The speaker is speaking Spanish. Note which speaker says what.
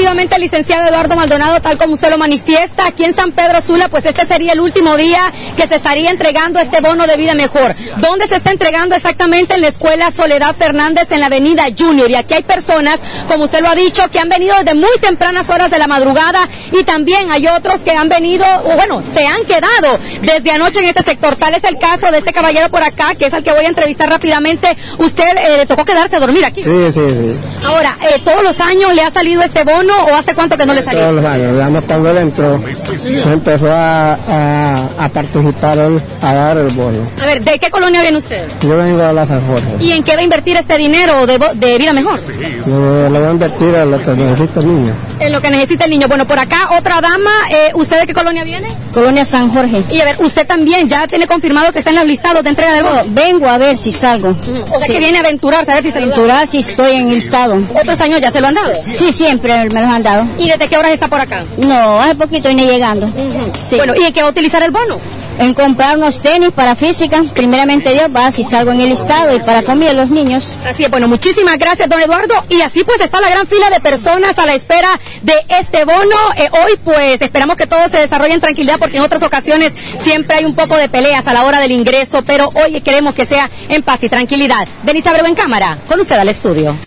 Speaker 1: efectivamente, licenciado Eduardo Maldonado, tal como usted lo manifiesta, aquí en San Pedro Sula, pues este sería el último día que se estaría entregando este bono de vida mejor. ¿Dónde se está entregando exactamente? En la escuela Soledad Fernández, en la avenida Junior. Y aquí hay personas, como usted lo ha dicho, que han venido desde muy tempranas horas de la madrugada, y también hay otros que han venido, o bueno, se han quedado desde anoche en este sector. Tal es el caso de este caballero por acá, que es al que voy a entrevistar rápidamente. ¿Usted le tocó quedarse a dormir aquí?
Speaker 2: Sí.
Speaker 1: Ahora, ¿todos los años le ha salido este bono o hace cuánto que no le salió?
Speaker 2: Todos los años, ya estando dentro, empezó a participar a dar el bono.
Speaker 1: A ver, ¿de qué colonia viene usted?
Speaker 2: Yo vengo a la San Jorge.
Speaker 1: ¿Y en qué va a invertir este dinero de vida mejor?
Speaker 2: Yo lo voy a invertir en lo que necesita el niño.
Speaker 1: En lo que necesita el niño. Bueno, por acá otra dama, ¿usted de qué colonia viene?
Speaker 3: Colonia San Jorge.
Speaker 1: Y a ver, usted también ya tiene confirmado que está en los listados de entrega del bono.
Speaker 3: Vengo a ver si salgo.
Speaker 1: O sea, que viene a aventurarse, a ver si se lo dan.
Speaker 3: Aventurar si estoy en el listado.
Speaker 1: ¿Otros años ya se lo han dado?
Speaker 3: Sí, siempre me los han dado.
Speaker 1: ¿Y desde qué horas está por acá?
Speaker 3: No, hace poquito vine llegando. Sí.
Speaker 1: Bueno, ¿y en qué va a utilizar el bono?
Speaker 3: En comprar unos tenis para física, primeramente Dios, va si salgo en el listado, y para comida los niños.
Speaker 1: Así es, bueno, muchísimas gracias, don Eduardo, y así pues está la gran fila de personas a la espera de este bono. Hoy pues esperamos que todo se desarrolle en tranquilidad, porque en otras ocasiones siempre hay un poco de peleas a la hora del ingreso, pero hoy queremos que sea en paz y tranquilidad. Denise Abreu en cámara, con usted al estudio.